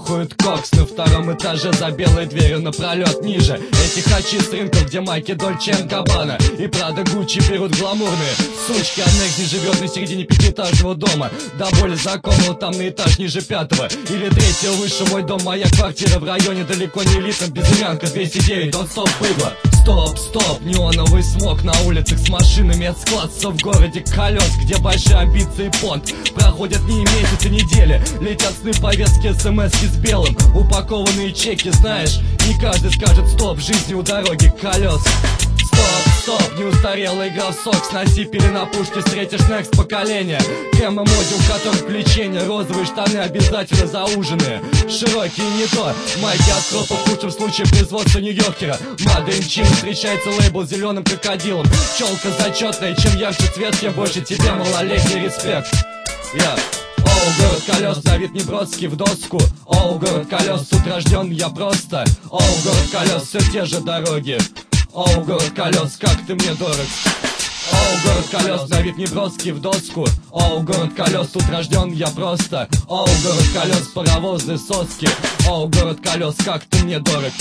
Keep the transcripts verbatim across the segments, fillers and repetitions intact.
нюхают кокс на втором этаже за белой дверью напролет ниже. Эти хачи с рынков, где майки Дольче энд Габбана и Прада Гуччи берут гламурные сучки. Аннекс не живет на середине пятиэтажного дома, до боли знакомого там на этаж ниже пятого или третьего выше мой дом. Моя квартира в районе далеко не элитном, безымянка двести девять, Don't stop, быдло. Стоп, стоп, неоновый смог на улицах с машинами от складцев в городе колес, где большие амбиции и понт. Проходят не месяцы, недели, летят сны, повестки, смски с белым, упакованные чеки, знаешь, не каждый скажет стоп, жизни у дороги колес. Стоп, стоп, не устарела игра в сокс, носи пили на пушке, встретишь next поколение. Кэмо моде, у которых влечение, розовые штаны обязательно зауженные, широкие не то, майки от кропа в лучшем случае производства Нью-Йоркера. Made in China, встречается лейбл зеленым крокодилом. Челка зачетная, чем ярче цвет, тем больше тебе малолетний респект. Я Оу, город колес, на вид неброский в доску. Оу, город колес, тут рожден я просто. Оу, город колес, все те же дороги. Оу, город колес, как ты мне дорог. Оу, город колес, на вид неброский в доску. Оу, город колес, тут рожден я просто. Оу, город колес, паровозы, соски. Оу, город колес, как ты мне дорог.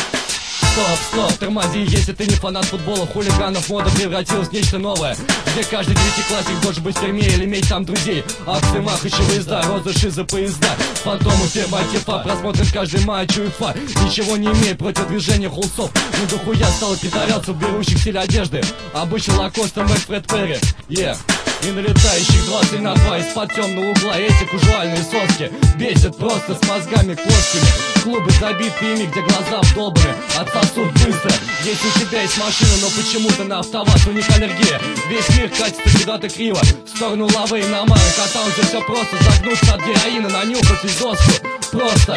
Стоп, стоп, тормози, если ты не фанат футбола, хулиганов, мода превратилась в нечто новое, где каждый девятиклассник должен быть в тюрьме или иметь там друзей. Акции, махачи, выезда, розы, шизы, поезда, фантомы, фирма, типа, просмотрен каждый матч УЕФА. Ничего не имеет против движения хулсов, но дохуя стало пидорасов, берущих стиль одежды. Обычно Лакоста, Мэг, Фред Перри, yeah. И налетающих двадцать на два из-под темного угла. Эти кужуальные соски бесят просто с мозгами кошками. Клубы забиты ими, где глаза вдолбаны, отсосут быстро. Если у тебя есть машина, но почему-то на автомат у них аллергия. Весь мир катится куда-то криво, в сторону лавы и намара. Кота уже все просто, загнуться от героина, нанюхать из доску. Просто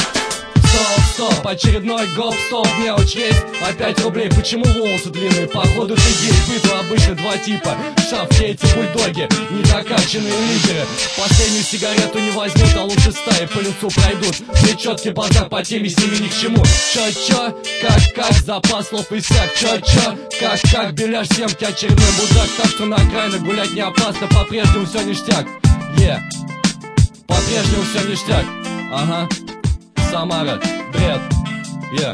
стоп, стоп, очередной гоп-стоп, мелочь есть, опять рублей, почему волосы длинные, походу ты гей, быду обычно два типа, шавки эти бульдоги, недокачанные лидеры, последнюю сигарету не возьмут, а лучше стаи по лицу пройдут, мне четкий базар по теме с ними ни к чему, чё-чё, как-как, запас слов иссяк, чё-чё, как-как, беляш семки, очередной будак, так что на окраинах гулять не опасно, по-прежнему все ништяк, е, yeah. По-прежнему все ништяк, ага. Самара, бред, yeah.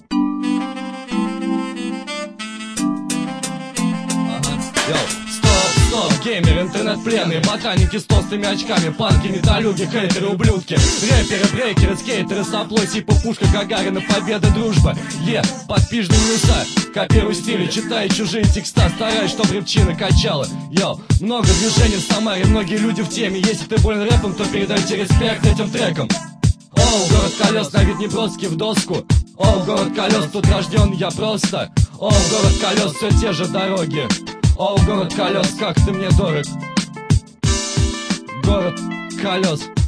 Ага, йоу, стоп, стоп, геймер, интернет-пленные, ботаники с толстыми очками, панки, металлюги, хейтеры, ублюдки, рэперы, брейкеры, скейтеры, соплой, типа пушка Гагарина, победа, дружба, е, yeah. Подпижные минуса, копируй стили, читай чужие текста, стараюсь, чтоб репчина качала, йоу, много движений в Самаре, многие люди в теме, если ты болен рэпом, то передайте респект этим трекам. Оу, город колес, на вид неброский в доску. Оу, город колес, тут рожден я просто. Оу, город колес, все те же дороги. Оу, город колес, как ты мне дорог. Город колес.